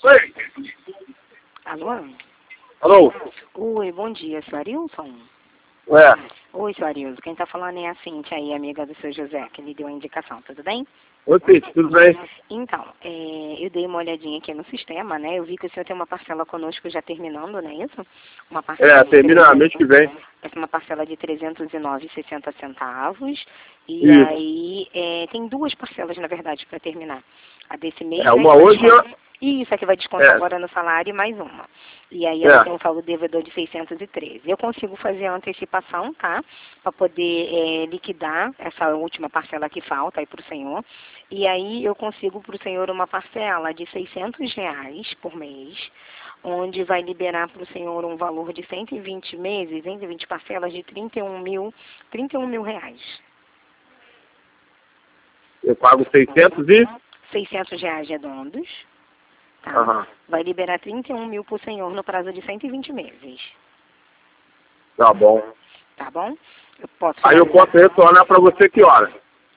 Oi. Alô? Alô? Oi, bom dia, seu Arilson? É. Oi, seu Arilson. Quem tá falando é a Cíntia aí, amiga do seu José, que lhe deu a indicação, tudo bem? Oi, Pete, tudo bem? Então, eu dei uma olhadinha aqui no sistema, né? Eu vi que o senhor tem uma parcela conosco já terminando, não é isso? Uma parcela de Termina mês que vem. essa é uma parcela de R$ 309,60. E Isso. aí, tem duas parcelas, na verdade, para terminar. A desse mês, Uma que vai hoje Isso, aqui vai descontar agora no salário e mais uma. E aí ela tem um saldo devedor de 613. Eu consigo fazer a antecipação, tá? Para poder liquidar essa última parcela que falta aí para o senhor. E aí eu consigo para o senhor uma parcela de R$ 600 por mês, onde vai liberar para o senhor um valor de 120 meses, 120 parcelas de R$ 31 mil reais. eu pago 600 e... R$ 600 redondos. Tá? Aham. Vai liberar 31 mil para o senhor no prazo de 120 meses. Tá bom. Tá bom? Eu posso Aí eu posso retornar para você que hora?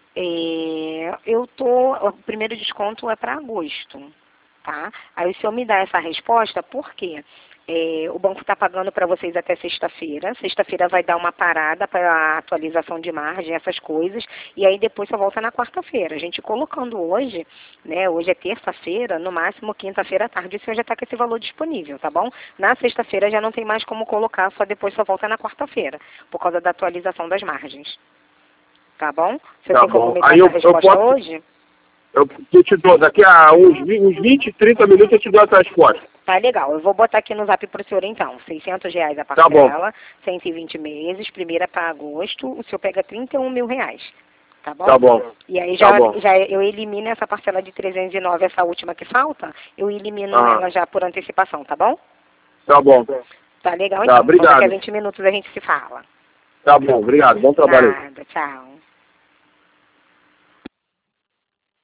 O primeiro desconto é para agosto, tá? Aí o senhor me dá essa resposta, por quê? O banco está pagando para vocês até sexta-feira. Sexta-feira vai dar uma parada para a atualização de margem, essas coisas, e aí depois só volta na quarta-feira. A gente colocando hoje, né? Hoje é terça-feira, no máximo quinta-feira à tarde, o senhor já está com esse valor disponível, tá bom? Na sexta-feira já não tem mais como colocar, só depois só volta na quarta-feira, por causa da atualização das margens. Tá bom? Você tem como me dar essa resposta hoje? Eu te dou, daqui a uns 20, 30 minutos eu te dou essa resposta. Tá legal, eu vou botar aqui no zap pro senhor então, R$ 600 a parcela, 120 meses, primeira para agosto, o senhor pega 31 mil reais, tá bom? Tá bom. E aí já eu elimino essa parcela de 309, essa última que falta, eu elimino ela já por antecipação, tá bom? Tá bom. Tá legal Tá, então, obrigado. daqui a 20 minutos a gente se fala. Tá bom, obrigado, bom trabalho aí. Nada, tchau.